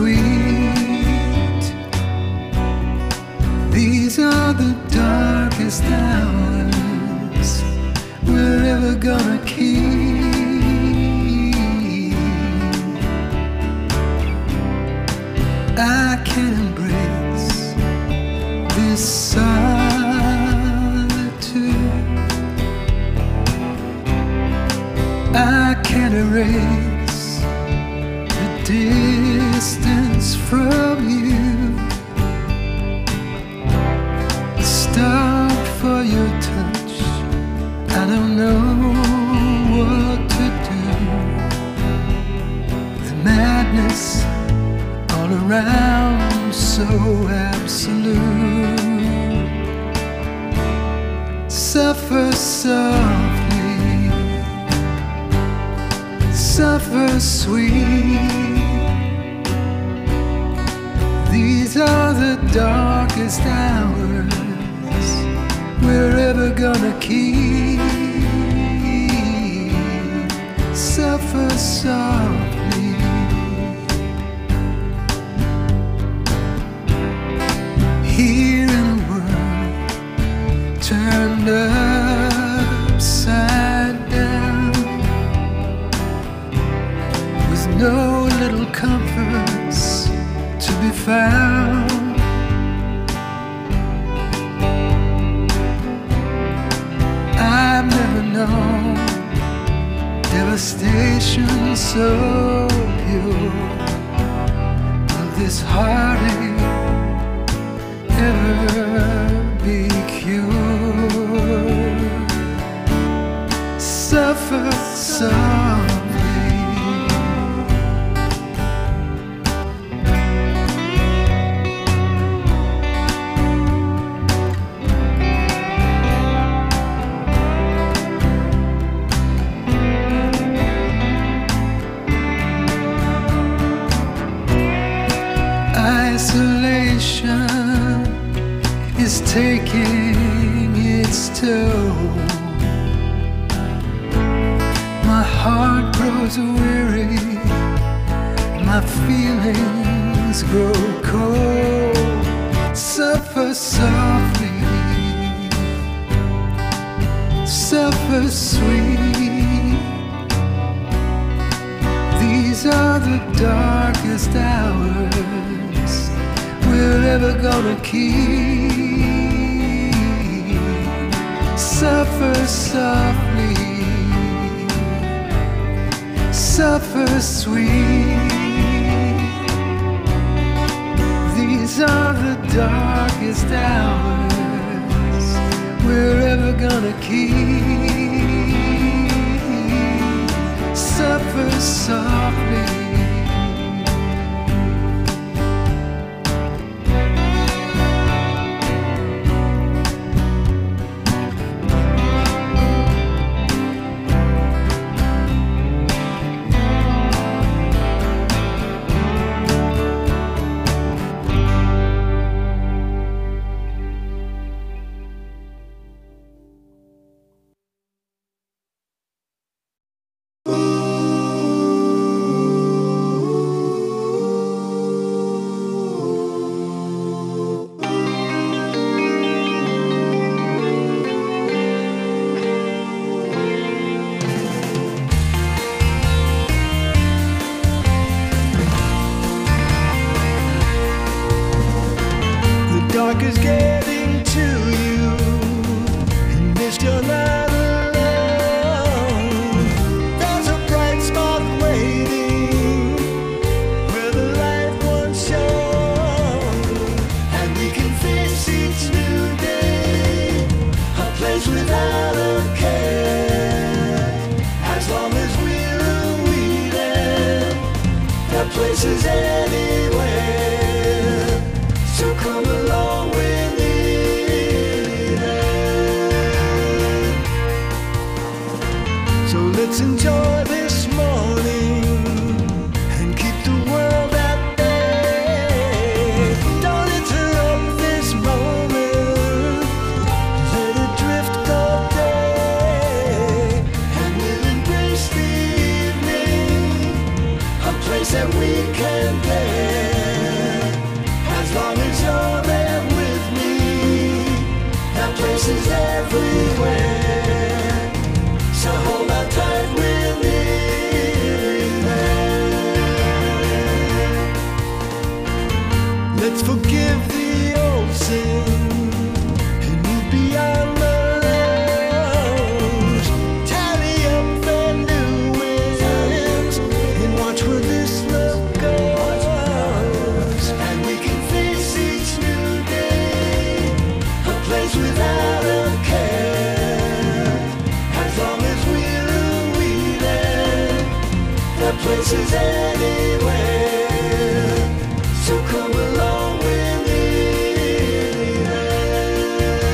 sweet. These are the darkest hours we're ever gonna keep. I can't embrace this solitude. I can't erase the distance from you. Stop for your touch, I don't know what to do. The madness all around, so absolute. Suffer softly, suffer sweet. These are the darkest hours we're ever gonna keep. Suffer softly. Here in a world turned upside down, with no little comforts to be found. I've never known devastation so pure. Will this heartache ever be cured? Suffer softly. Isolation is taking its toll. My heart grows weary, my feelings grow cold. Suffer softly, suffer sweet. These are the darkest hours we're ever gonna keep. Suffer softly, suffer sweet. These are the darkest hours we're ever gonna keep. Suffer softly. Dark is getting to you, and missed your not alone. There's a bright spot waiting where the light once shone, and we can face each new day, a place without a care. As long as we're weeded, that place is anywhere. So come along with me then. So let's enjoy this morning and keep the world at bay. Don't interrupt this moment, let it drift all day, and we'll embrace the evening, a place that we can places anywhere. So come along with me there.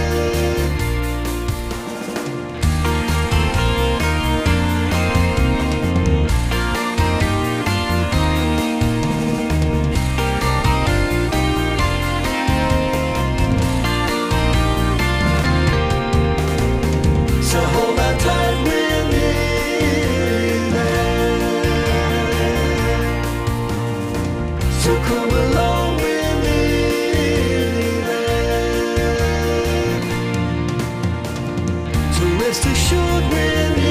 So hold on tight with me there. So come along with me there. So rest assured with me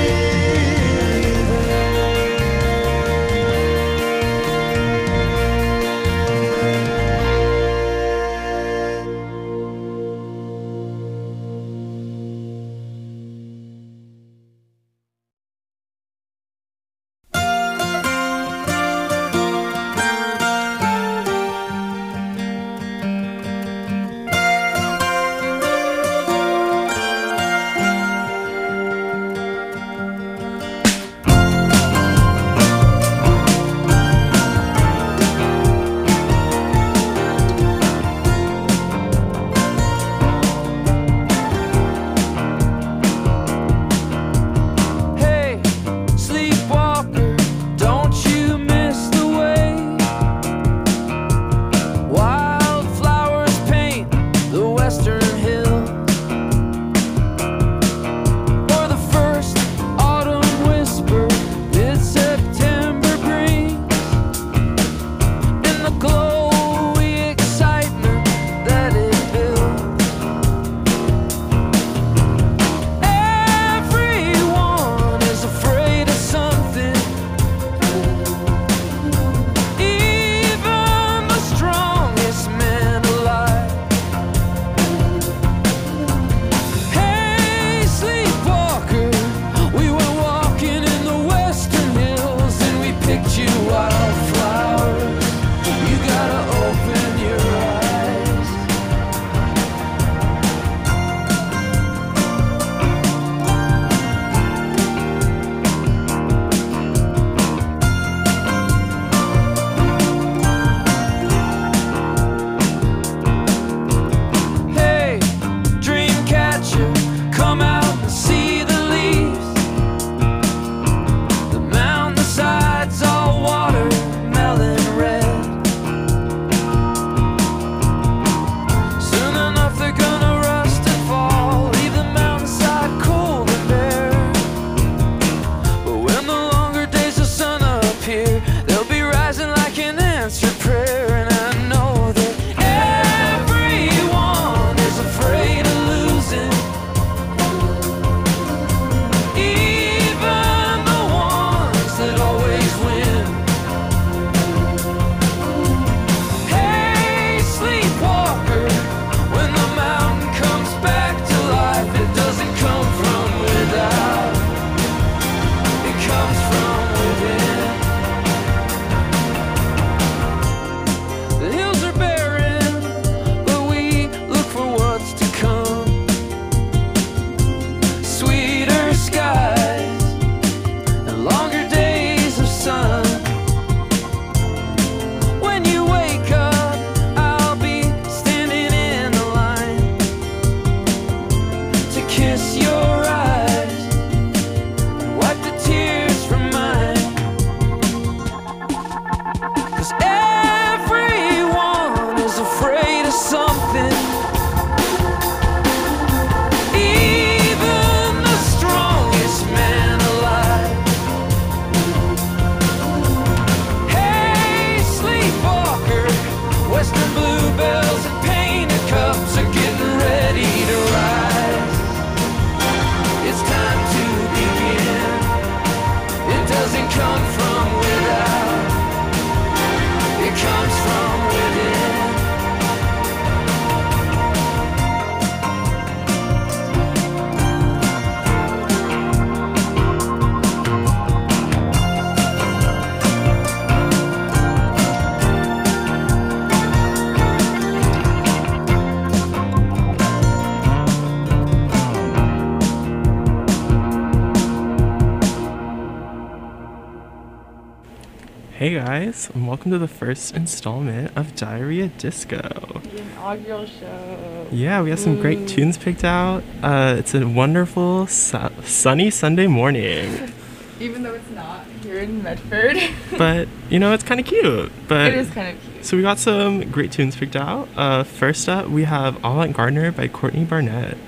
Hey guys, and welcome to the first installment of Diarrhea Disco. The inaugural show. Yeah, we have some great tunes picked out. It's a wonderful sunny Sunday morning. Even though it's not here in Medford. But, you know, it's kind of cute. But It is kind of cute. So we got some great tunes picked out. First up, we have Avant Gardener by Courtney Barnett.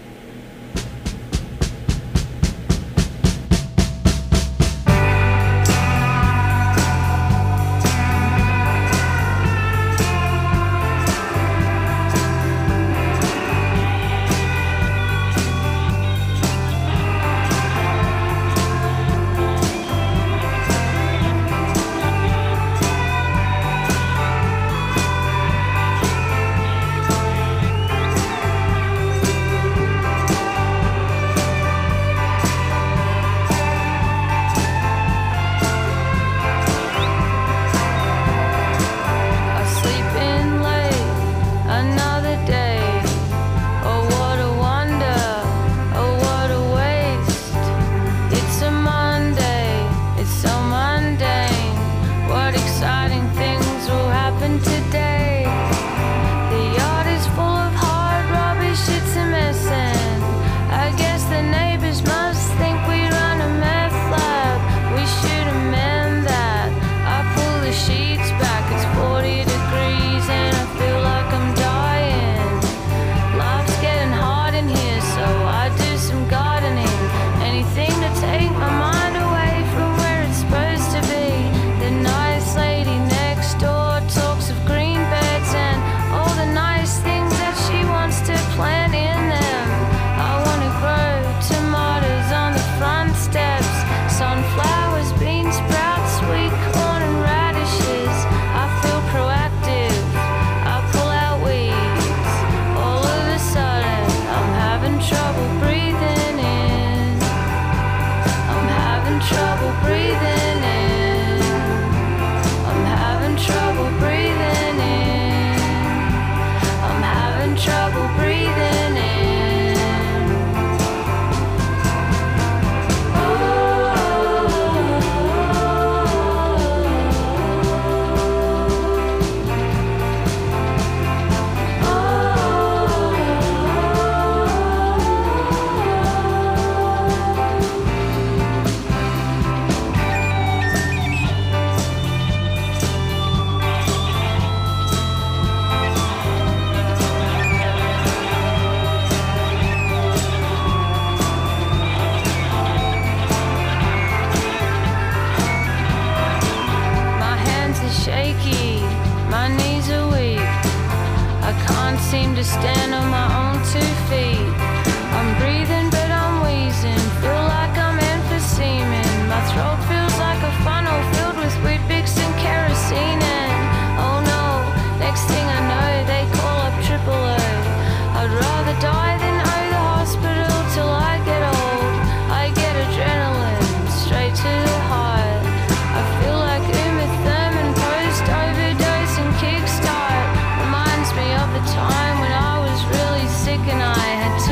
Seem to stand on my own 2 feet. I'm breathing, but I'm wheezing. Feel like I'm emphyseming. My throat feels like a funnel filled with Weet Bix and kerosene. And oh no, next thing I know, they call up AAA. I'd rather die than owe the hospital till I get old. I get adrenaline straight to the heart. I feel like Uma Thurman post overdose and kickstart. Reminds me of the time when I was really sick and I had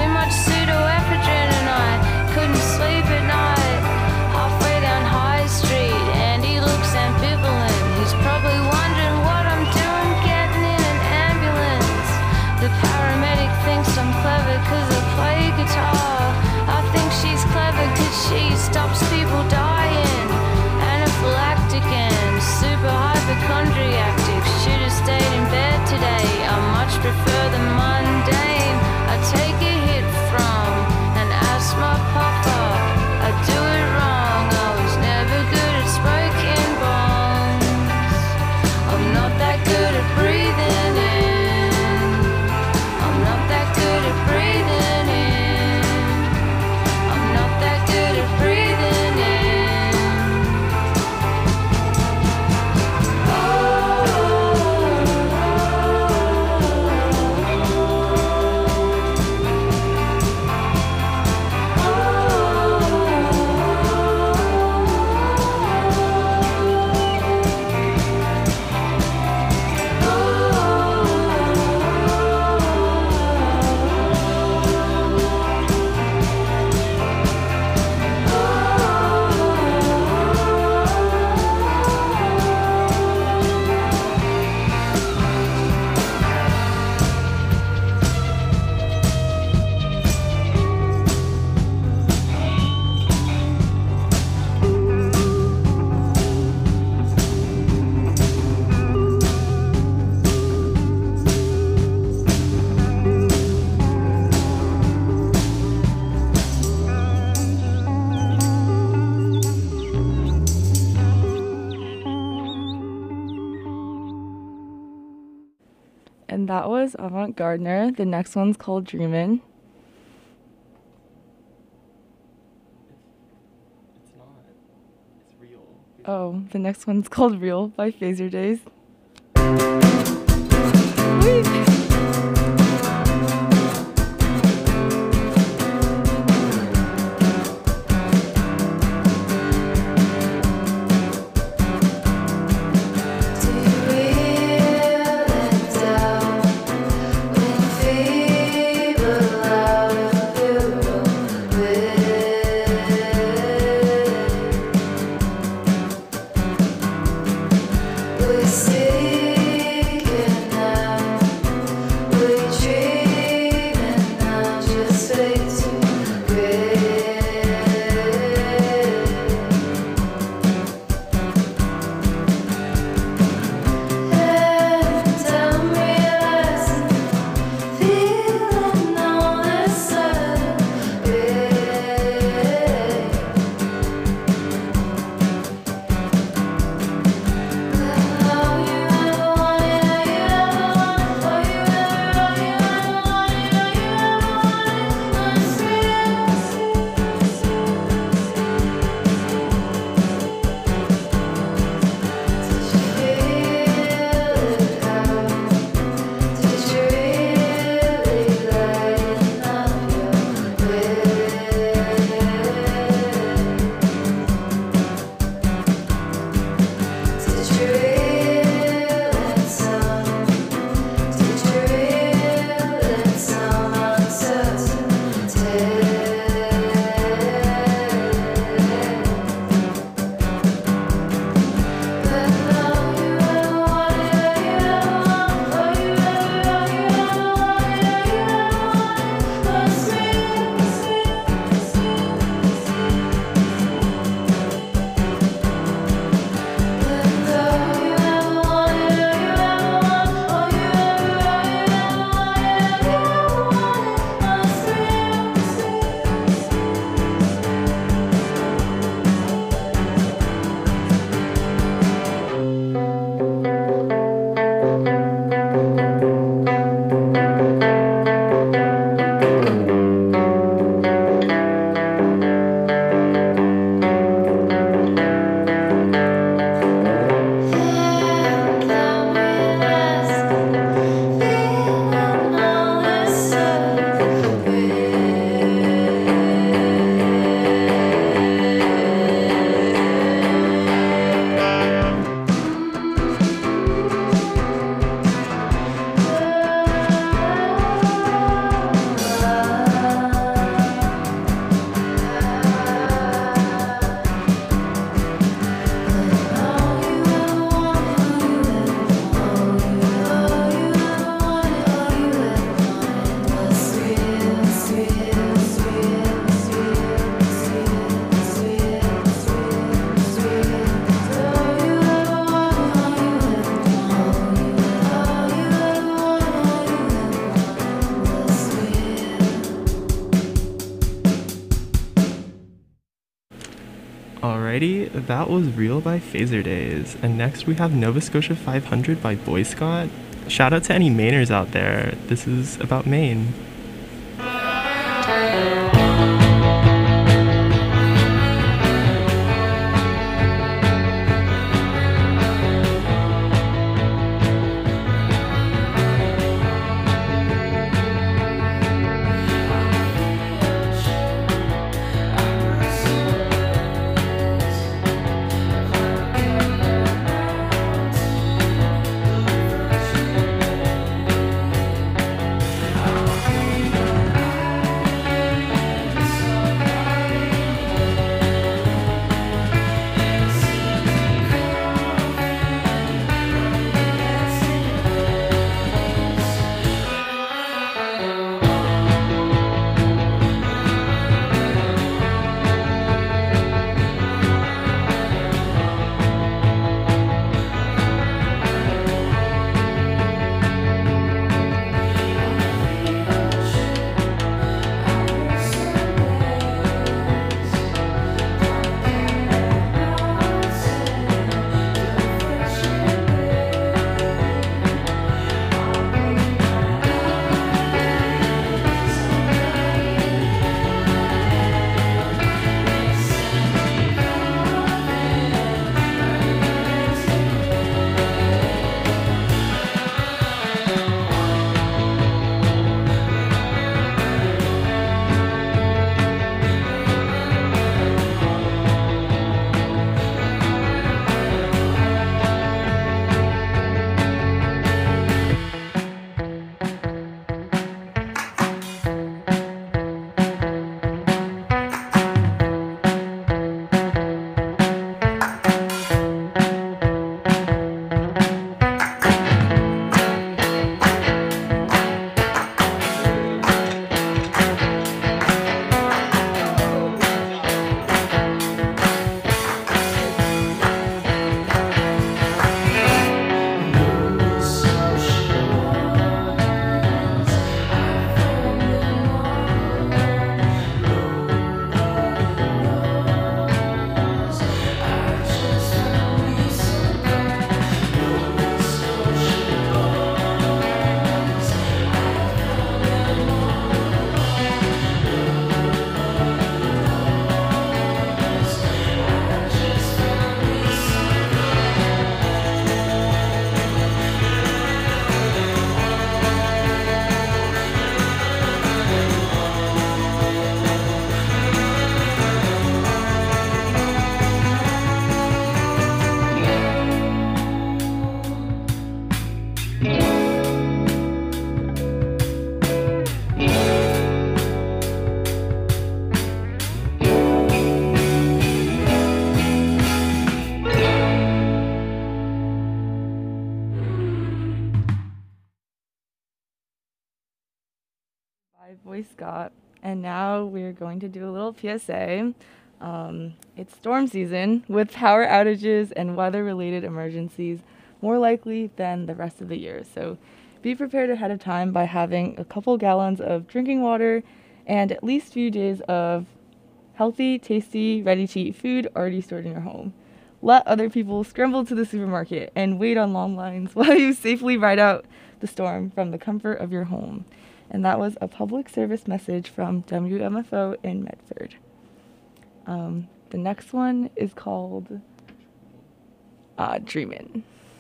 And that was Avant Gardner. The next one's called Dreamin'. It's not. It's real. Oh, the next one's called Real by Phaser Days. Alrighty, that was Real by Phaser Days. And next we have Nova Scotia 500 by Boy Scott. Shout out to any Mainers out there. This is about Maine. Thank Boy Scott, and now we're going to do a little PSA. It's storm season with power outages and weather-related emergencies more likely than the rest of the year. So be prepared ahead of time by having a couple gallons of drinking water and at least a few days of healthy, tasty, ready-to-eat food already stored in your home. Let other people scramble to the supermarket and wait on long lines while you safely ride out the storm from the comfort of your home. And that was a public service message from WMFO in Medford. The next one is called Dreamin'.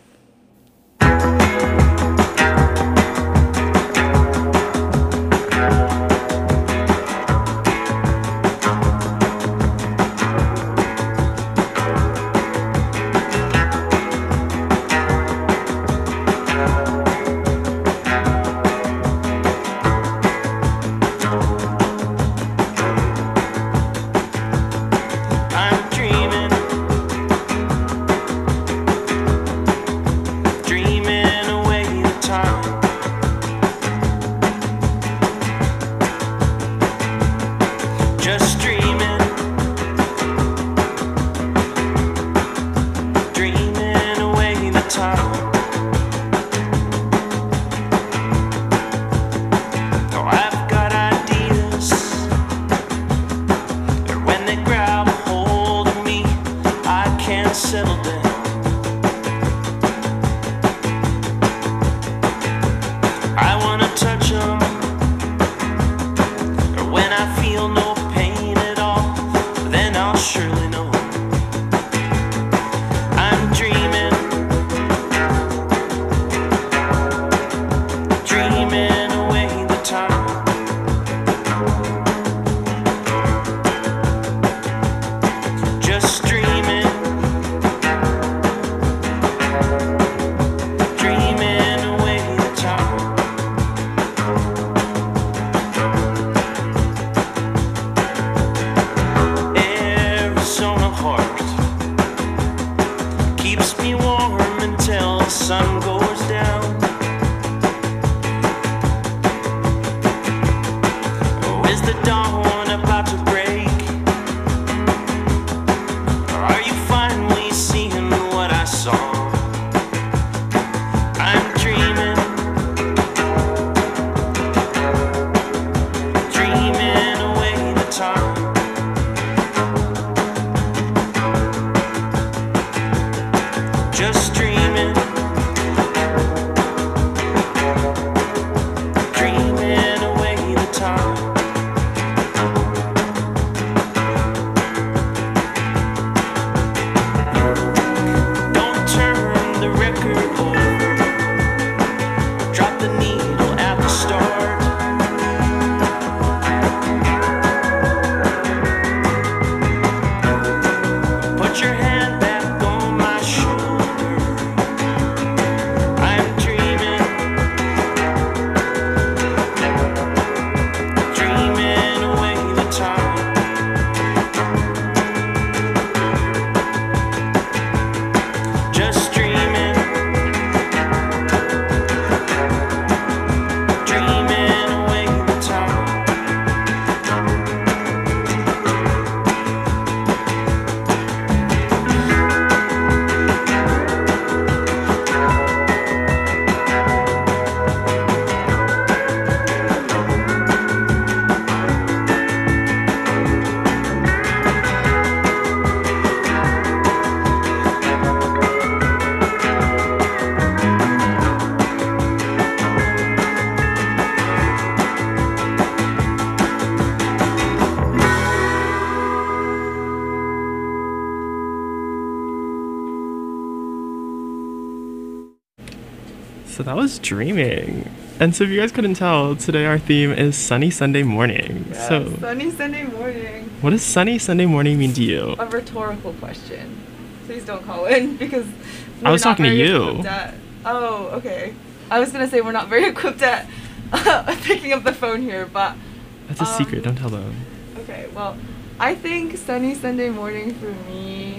So that was Dreaming. And so if you guys couldn't tell, today our theme is Sunny Sunday Morning. Yes, So sunny Sunday morning. what does Sunny Sunday Morning mean to you? A rhetorical question. Please don't call in because I was we're not talking to very you. equipped at- Oh, okay. I was gonna say we're not very equipped at picking up the phone here, but That's a secret, don't tell them. okay. Well, I think sunny Sunday morning for me.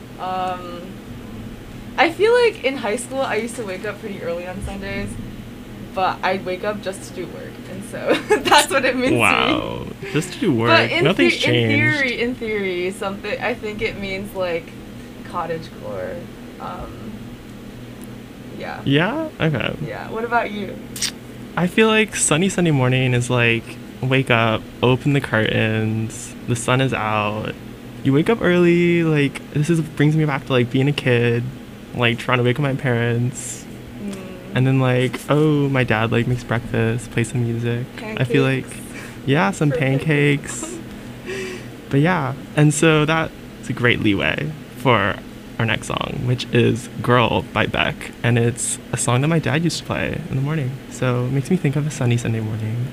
I feel like in high school I used to wake up pretty early on Sundays, but I'd wake up just to do work, and So that's what it means to me. Wow. Just to do work. But Nothing's changed. in theory, something I think it means like cottagecore. Yeah. Yeah? Okay. Yeah. What about you? I feel like sunny Sunday morning is like wake up, open the curtains, the sun is out. You wake up early, like brings me back to like being a kid, like trying to wake up my parents. And then like, oh, my dad like makes breakfast, plays some music. I feel like some Perfect. pancakes. But yeah, and so that's a great leeway for our next song, which is Girl by Beck. And it's a song that my dad used to play in the morning. So it makes me think of a sunny Sunday morning.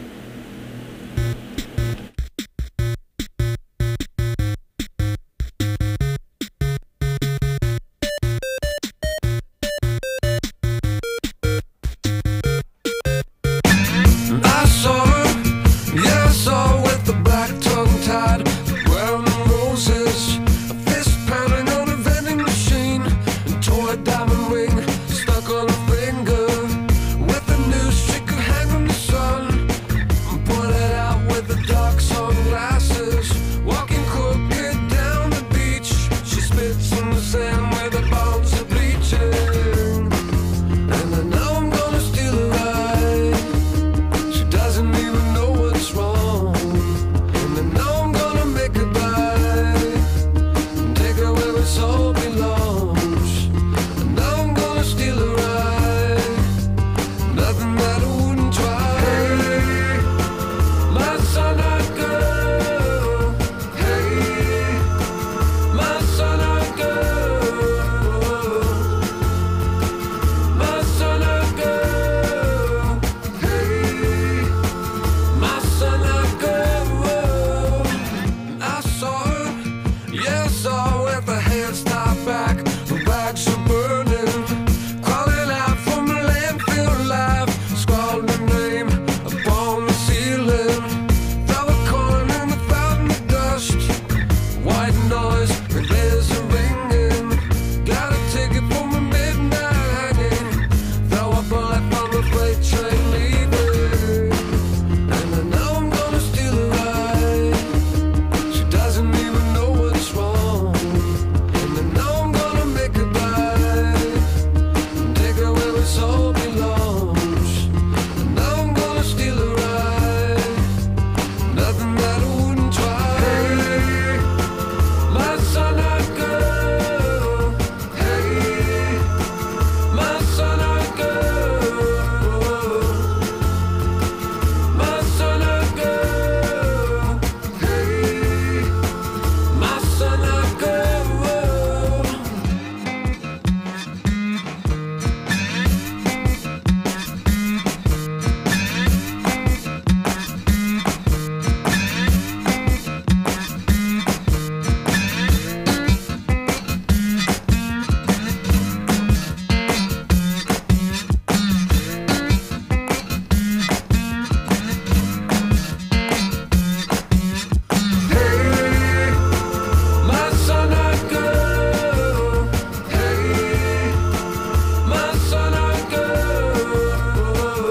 I saw her, yeah, I saw her with the black tongue tied, wearing the roses, a fist pounding on a vending machine, and toy diamond ring stuck on her finger, with a noose she could hang from the sun, pointed out with the dark sunglasses, walking crooked down the beach, she spits in the sand where the bones are bleaching, and I know I'm gonna steal her eye. She doesn't even know what's wrong, and I know I'm gonna make her buy, take her where her soul belongs. I know I'm gonna steal her eye, nothing that I wouldn't try. Hey, my sun-eyed girl. Hey, my sun-eyed girl. My sun-eyed girl. Hey, my son-eyed girl. I saw her, yeah, I saw her with her hands tied back, her bags are burning, crawling out from the landfill alive, scrawled her name upon the ceiling, throw a coin in the fountain of dust, white noise, her ears are ringing, got a ticket for my midnight hanging, throw a bullet from the freight train leaving. And I know I'm gonna steal her eye. She doesn't even know what's wrong. And I know I'm gonna make her buy, take her where her soul belongs. I know I'm gonna steal her eye, nothing that I wouldn't try. Hey, my sun-eyed girl. Hey, my sun-eyed girl. My son-eyed girl. Hey, my son-eyed girl. Hey, my son-eyed girl. Hey, my son-eyed girl.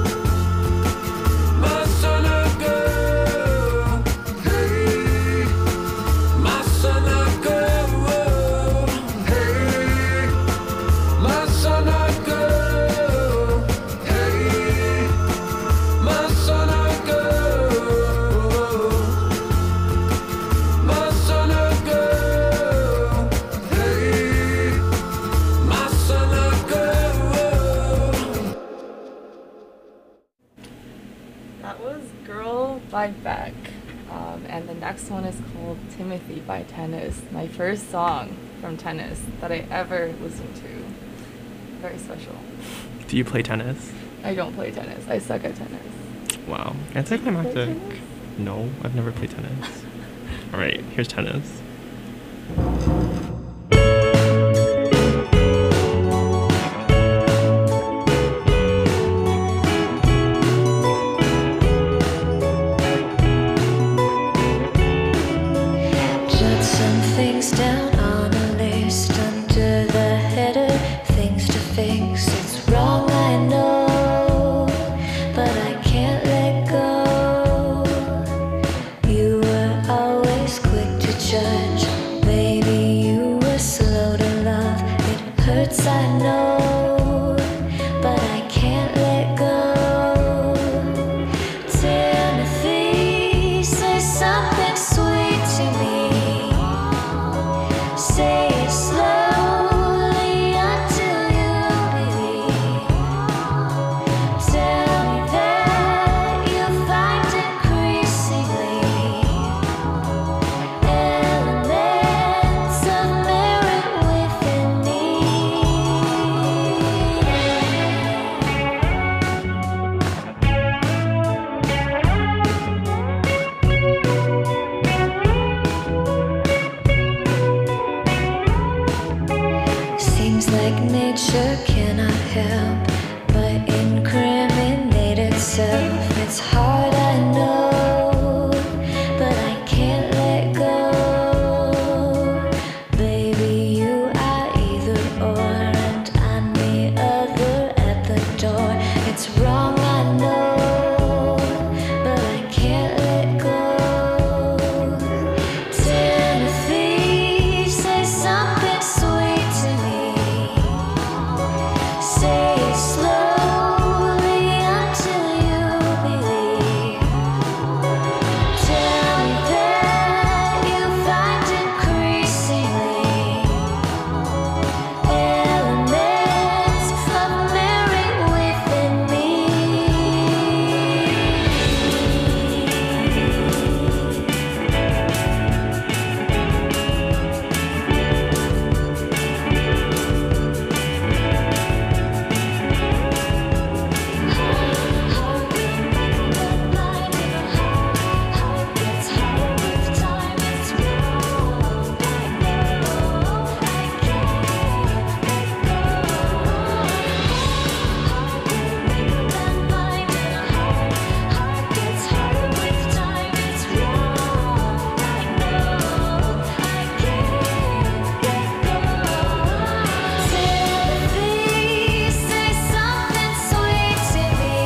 My son-eyed girl. Hey, my son-eyed girl. Hey, my son-eyed girl. Hey, my son-eyed girl. My son-eyed girl. Hey, my son-eyed girl. That was Girl by Beck. And the next one is called Timothy by Tennis. My first song from Tennis that I ever listened to. Very special. Do you play tennis? I don't play tennis. I suck at tennis. Wow. Play Anticlimactic. tennis? No, I've never played tennis. Alright, here's tennis. Jot some things down on a list under the header, things to fix. It's wrong, I know, but I can't let words I know, but I can't let go. Timothy, say something sweet to me. Say it slowly until you believe. Tell me that you find increasingly elements of merit within me. Seems like nature cannot help but incriminate itself. It's hard, I know, but I can't let go. Baby, you are either or, and I'm the other at the door. It's wrong, I know, but I can't let go. Timothy, say something sweet to me. Say it slowly until you believe. Tell me that you find increasingly elements of merit within me. Heart will make them blind, and heart gets harder with time. It's wrong, I know, I can't let go. Heart will make them blind, and heart gets harder with time. It's wrong, I know, I can't let go. Timothy, say something sweet to me.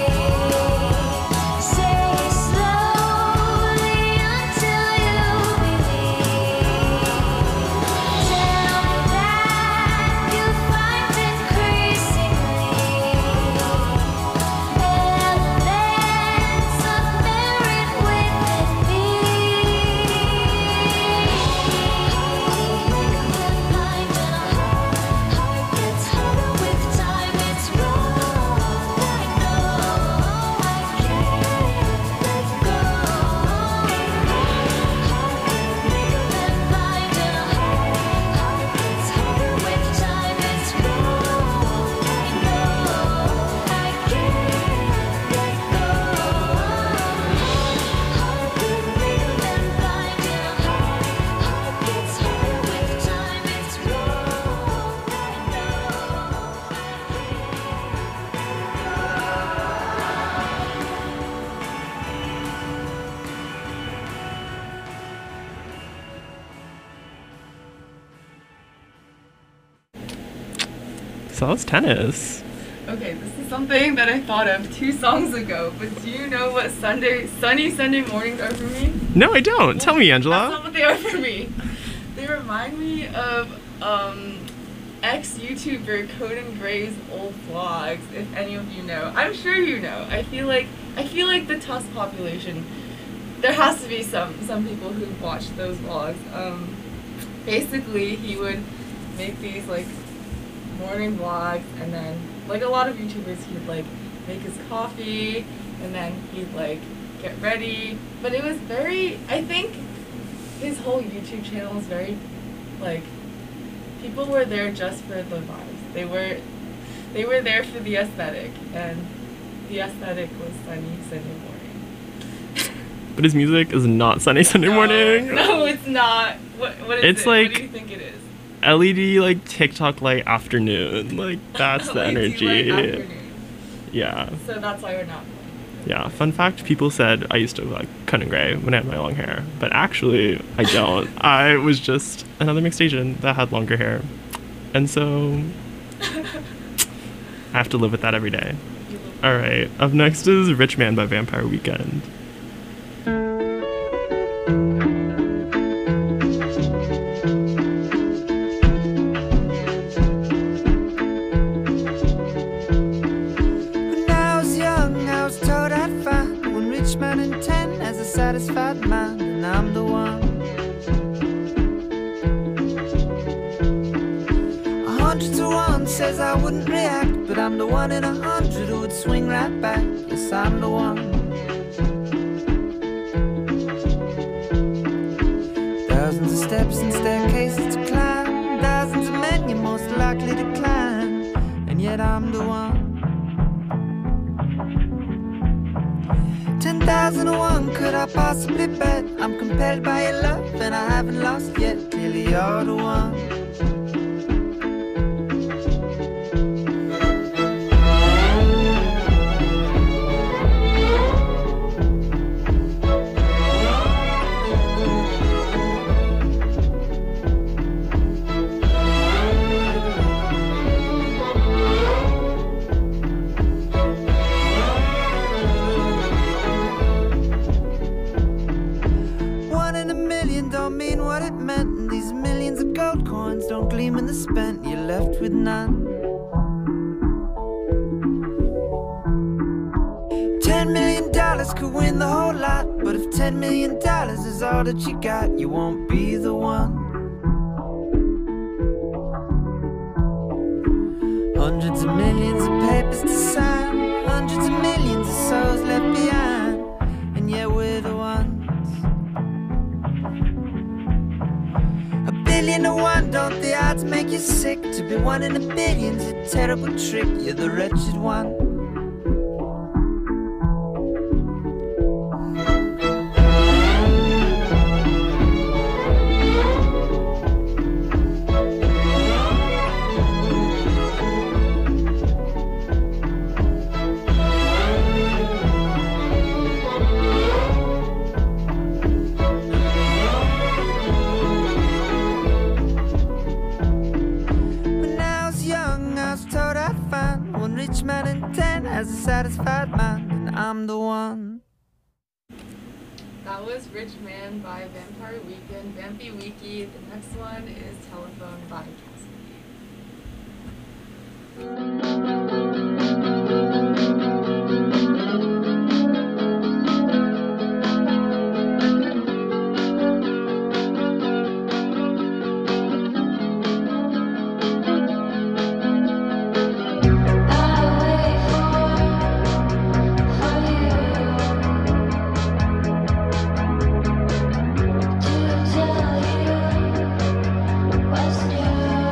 Say it slowly until you believe. Tell me that you find increasingly elements of merit within me. Heart will make them blind, and heart gets harder with time. It's wrong, I know, I can't let go. Heart will make them blind, and heart gets harder with time. It's wrong, I know, I can't let go. Heart will make them blind, and heart gets harder with time. It's wrong, I So that was Tennis. Okay, this is something that I thought of 2 songs ago, but do you know what sunny Sunday mornings are for me? No, I don't. Tell me, That's not Angela. what they are for me. They remind me of ex-YouTuber Coden Gray's old vlogs, if any of you know. I'm sure you know. I feel like the Tusk population, there has to be some people who watch those vlogs. Basically, he would make these like morning vlogs, and then like a lot of YouTubers, he'd like make his coffee, and then he'd like get ready. But it was very, I think his whole YouTube channel is very like, people were there just for the vibes. They were there for the aesthetic, and the aesthetic was sunny Sunday morning. But his music is not Sunny Sunday morning. No, it's not. What is It's it? like- What do you think it is? LED like TikTok light afternoon. Like that's the Like, energy. afternoon. Yeah. So that's why we're not. Yeah. Fun fact, people said I used to like Conan Gray when I had my long hair. But actually I don't. I was just another mixed Asian that had longer hair. And so I have to live with that every day. Alright. Up next is Rich Man by Vampire Weekend. 100 to 1 says I wouldn't react, but I'm the 1 in 100 who would swing right back. Yes, I'm the one. Thousands of steps and staircases to climb, thousands of men you're most likely to climb, and yet I'm the one. 10,001 could I possibly bet? I'm compelled by your love and I haven't lost yet. Clearly you're the one. Don't mean what it meant, and these millions of gold coins don't gleam in the spent. You're left with none. $10 million could win the whole lot, but if $10 million is all that you got, you won't be the one. Hundreds of millions of papers to sign, hundreds of millions of souls left behind, and yet we're the ones. 1,000,000,000 to 1, don't the odds make you sick? To be 1 in a billion's a terrible trick. You're the wretched one. Rich man in 10 has a satisfied mind, and I'm the one. That was Rich Man by Vampire Weekend, Vampy Wiki. The next one is Telephone by What's new?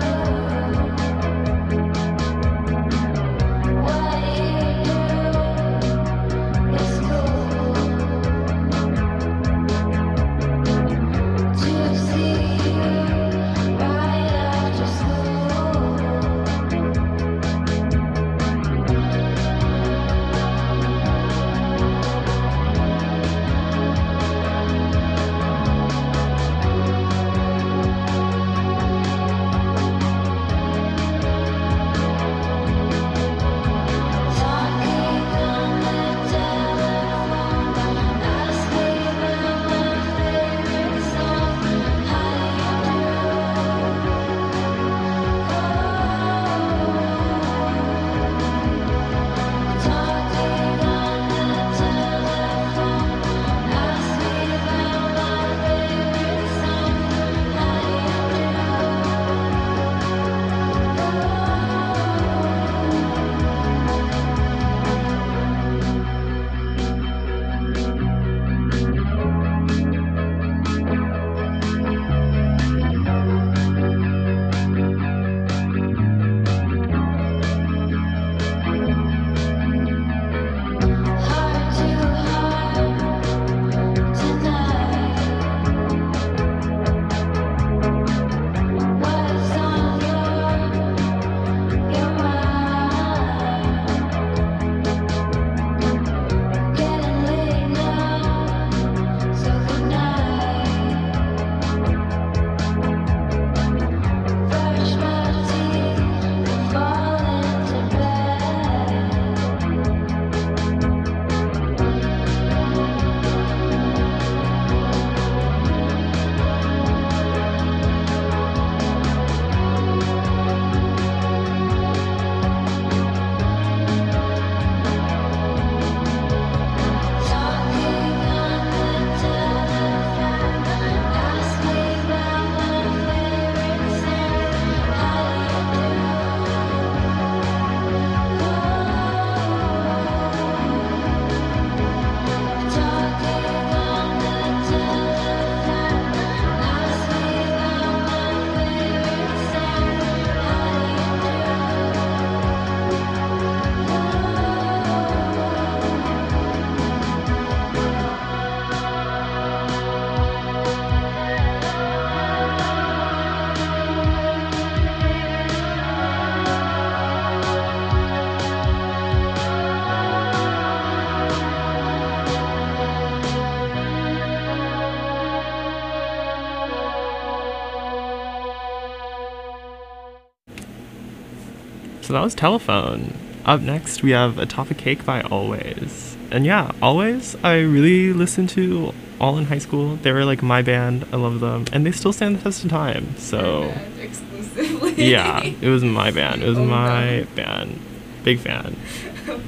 So that was Telephone. Up next, we have Atop a Cake by Always. And yeah, Always, I really listened to all in high school. They were like my band. I love them. And they still stand the test of time. So Exclusively. yeah, it was my band. It was Oh, my no. band. Big fan. Okay.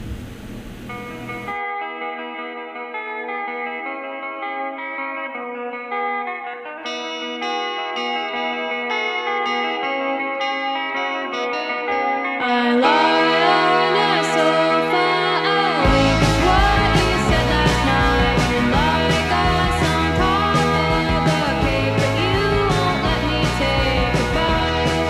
I lie on a sofa awake with what you said last night. Like us on top of a cake, but you won't let me take a bite.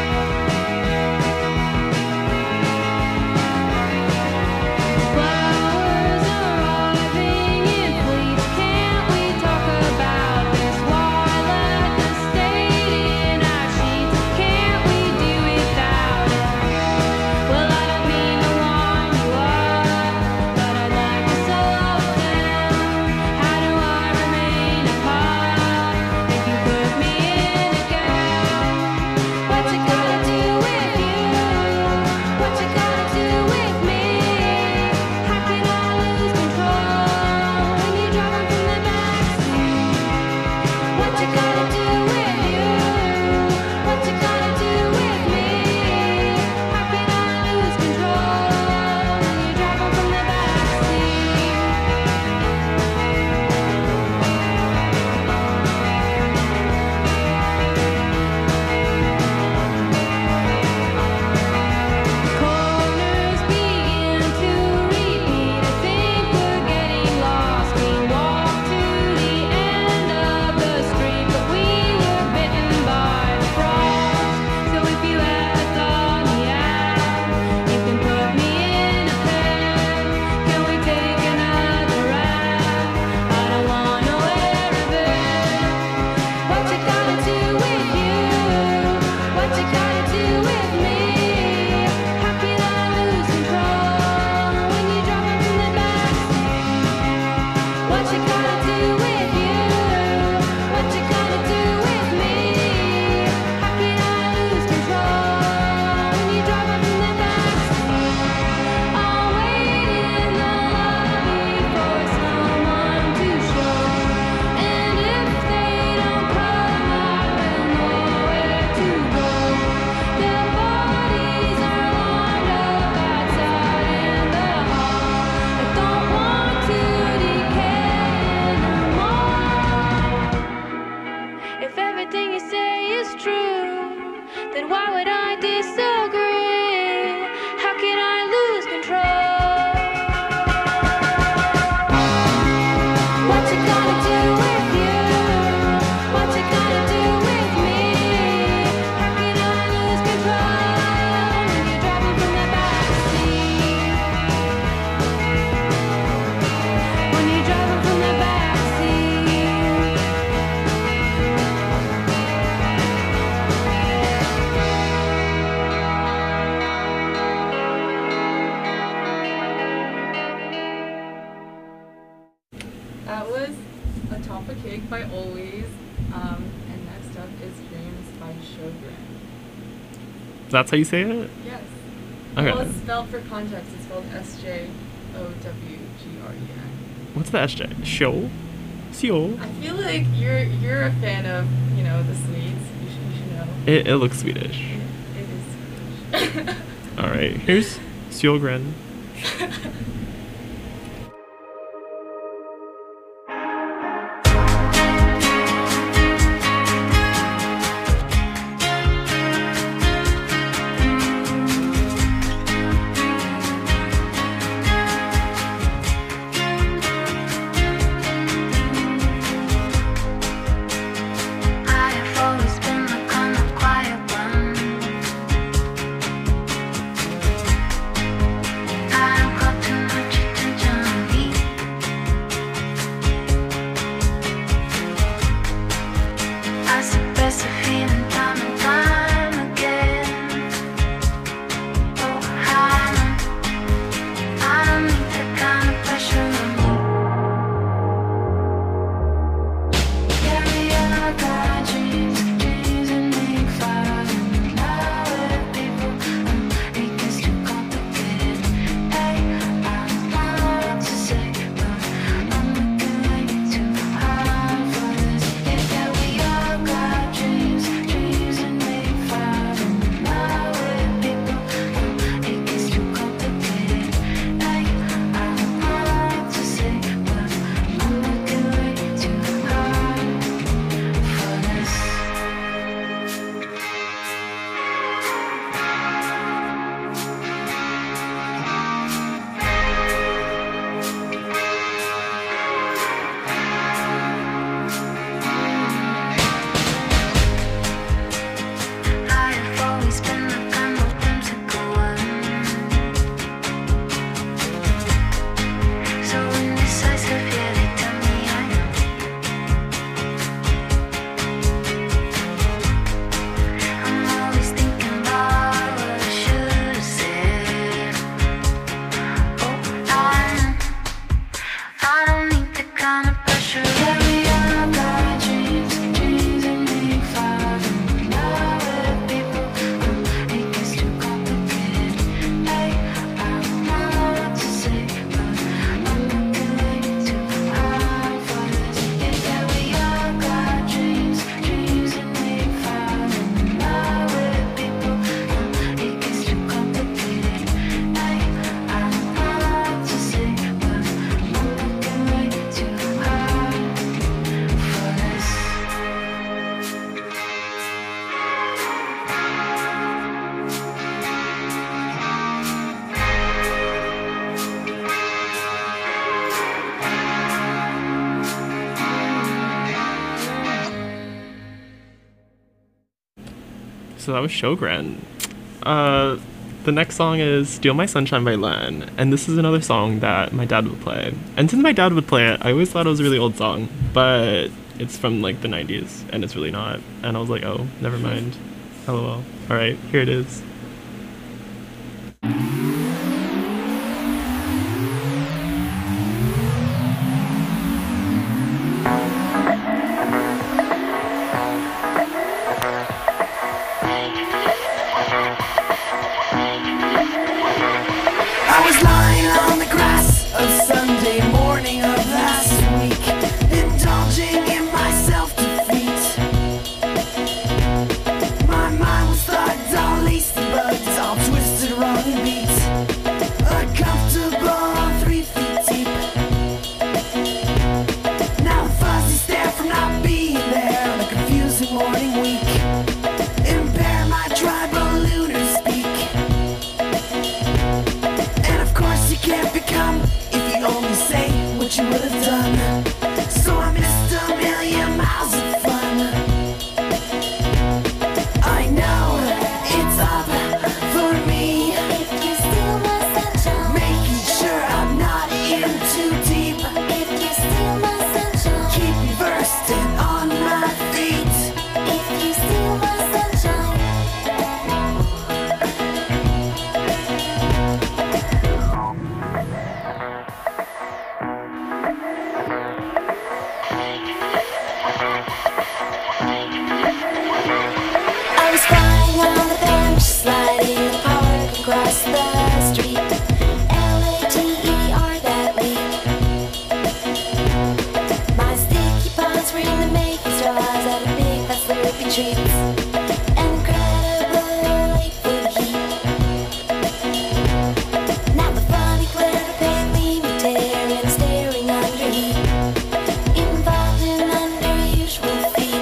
Flowers arriving in fleets. Can't we talk about this? Why let the state in our sheets? Can't we do without it? Well, I don't mean to wind you up, but I'd like to slow down. How do I remain apart if you put me in a gown? What's it gonna do with you? What's it gonna do with me? How can I lose control when you drive from the backseat? What's it gonna do with you? What's it gonna do with me? How can I lose control when you drive from the backseat? Corners begin to repeat. I think we're getting lost. We walked to the end of the street, but we were bitten by the frost. So if you ever thought me out, you can put me in a pen. Can we take another round? I don't want no air of it. What's it gonna do with you? What's it gonna do with me? How can I lose control when you drop it from the backseat? What's it gonna do with you? What's it gonna do with me? How can I lose control when you drop it from the backseat? I'll wait in the lobby for someone to show, and if they don't come, I will know where to go. Their bodies are lined up outside in the hall. I don't want to decay anymore. If everything you say is true, then why would I disagree? How can I lose control? What's it gonna do with you? What's it gonna do with me? How can I lose control when you're driving from the backseat? When you're driving from the backseat. That was Atop a Cake by Always. And next up is Dreams by Sjogren. That's how you say it? Yes. Okay. Well, it's spelled for context. It's spelled SJOWGREN. What's the SJ? Show? Seo? I feel like you're a fan of, the Swedes. You should know. It looks Swedish. It is Swedish. Alright, here's Sjogren. I have always been the kind of quiet one. I've got to So that was Shogren. The next song is Steal My Sunshine by Len, and this is another song that my dad would play. And since my dad would play it, I always thought it was a really old song, but it's from like the 90s, and it's really not. And I was like, oh, never mind. LOL. Alright, here it is. I was lying on the grass of Sunday morning of last week, indulging in my self-defeat. My mind was thugged, all laced and bugged, all twisted, wrong and beat. Uncomfortable, 3 feet deep. Now the fuzzy stare from not being there on a confusing morning week. Impair my tribal lunar speak. And of course you can't become if you only say what you would have done. So I missed a million miles of fun. I know it's up for me, If you steal my sunshine, making sure I'm not in too deep. if you steal my sunshine, Keep me versed and on my feet. if you steal my sunshine. I was crying on the bench, sliding the park across the street. Later that week. My sticky palms were in the making straws out of big fat slurpy treats. An incredible late heat. Now the funny glare of pain leave me tearing, staring under heat. Involved in unusual feet.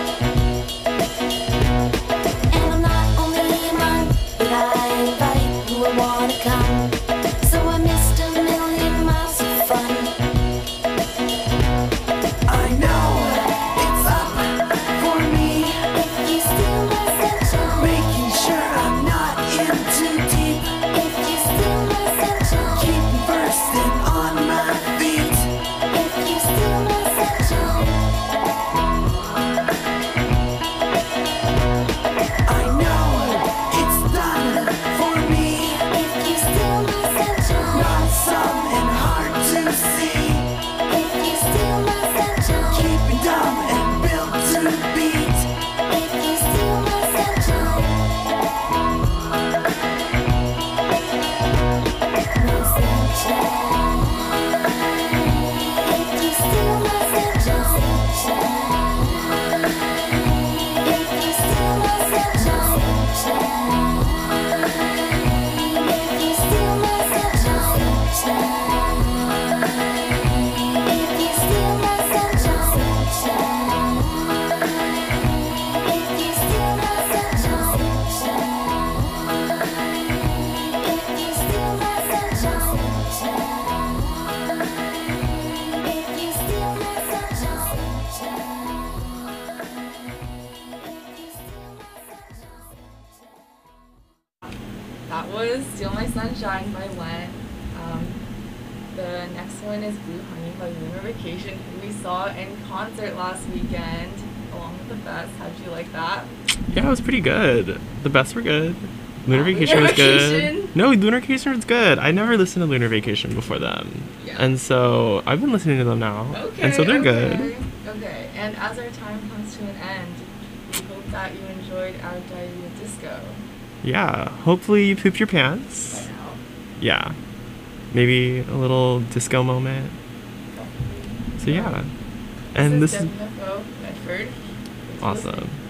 And I'm not only among, but I invite who I wanna come. So I missed a million miles of fun. I know it's up for me, If you steal my sunshine, making sure I'm not in too deep. if you steal my sunshine, Keep me versed and on my feet. if you steal my sunshine, I know it's done for me. if you steal my sunshine, Not some and hard to see. if you steal my sunshine, Keep me dumb and built to beat. if you steal my sunshine, my sunshine, if you steal my sunshine, if you steal my sunshine, if you steal my sunshine, if you steal my sunshine, if you steal my sunshine, if you steal my sunshine, if you steal my That was Steal My Sunshine by Lent. The next one is Blue Honey by Lunar Vacation, who we saw in concert last weekend, along with the Best. How'd you like that? Yeah, it was pretty good. The best were good. Lunar Lunar Vacation was Vacation? good. No, Lunar Vacation was good. I never listened to Lunar Vacation before them. Yeah. And so I've been listening to them now. And so they're good. Okay, and as our time comes to an end, we hope that you enjoyed our Diarrhea Disco Yeah. Hopefully you pooped your by pants. now. Yeah. Maybe a little disco moment. So yeah. And this is WFO Medford. Thanks for awesome. listening.